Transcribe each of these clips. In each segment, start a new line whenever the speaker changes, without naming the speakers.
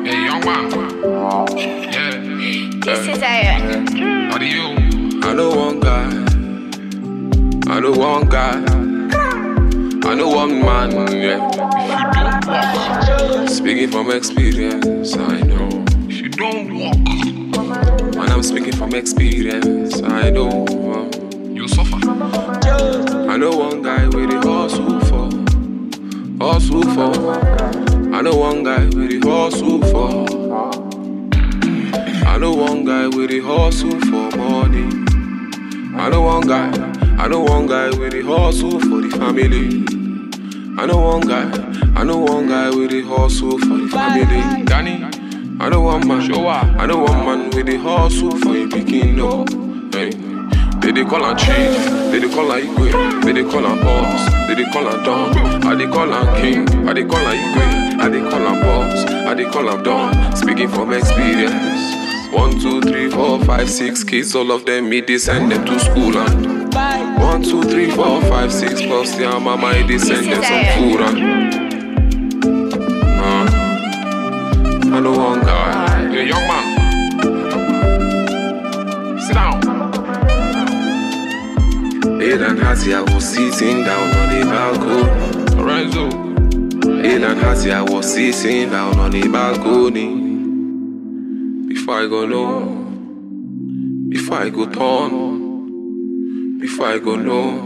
Hey, young man. Yeah.
This is Aaron.
How do you?
I know one guy. I know one guy. I know one man, yeah. Speaking from experience, I know.
If you don't walk,
When I'm speaking from experience, I know.
you suffer.
I know one guy with the hustle for. I know one guy with the hustle for. I know one guy with the hustle for money. I know one guy with the hustle for the family. I know one guy with the hustle for the family.
Danny,
I know one man,
show up.
I know one man with the hustle for a picking up. Hey. They call her chief, they call her Igwe, they call her boss, they call her Don, I they call her king, I they call her Igwe, I they call her boss, I they call her Don. Speaking from experience. 1, 2, 3, 4, 5, 6 kids, all of them, me they send them to school and 1, 2, 3, 4, 5, 6 plus their mama, they send them some food and I know one guy.
Hey, young man. Sit down.
Alan Hattie, I was sitting down on the balcony.
Lorenzo.
Alan Hattie, I was sitting down on the balcony. Before I go know, before I go turn, before I go know.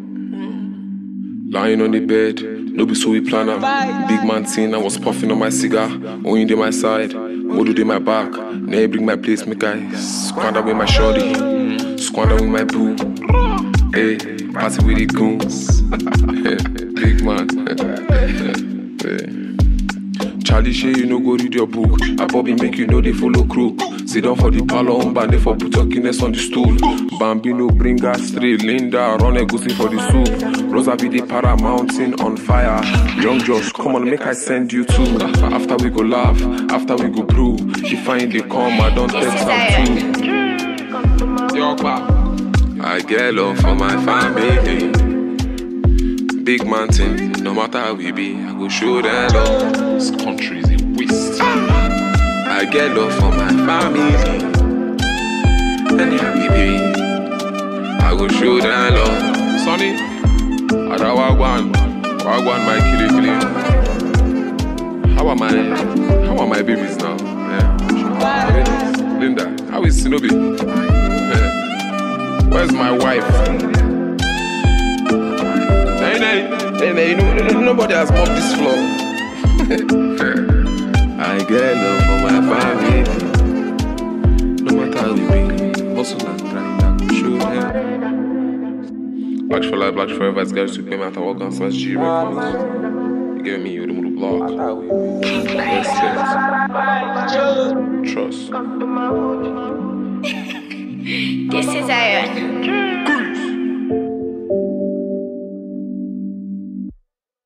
Lying on the bed, no be so we plan am. Big man thing, I was puffing on my cigar. Only dey my side, Modu dey my back. Now bring my place, make I squander with my shorty, squander with my boo. Hey, party with the goons. Big man. Charlie Shay, you no go read your book. I Bobby make you know they follow crook. Sit down for the parlor, band for put your Guinness on the stool. Bambino bring her straight. Linda run a goosey for the soup. Rosa be the Paramountain on fire. Young Josh, come on, make I send you too. After we go laugh, after we go brew. If I ain't they come, I don't text them too.
Yo, back.
I get love for my family. Big mountain, no matter how we be, I go show them love.
This country is a waste.
I get love for my family. Anyhow we be, I go show them love.
Sonny,
Ada wagwan my kili. How are my babies now? Yeah. Linda, how is Sinobi? Yeah. Where's my wife? Hey, nobody has mopped this floor. I get love for my family. No matter how we be, hustle and grind, I go show them. Black for life, black forever. It's guys to pay me at work on slash G Records. You get me, you the middle block. Trust.
This is Aaron.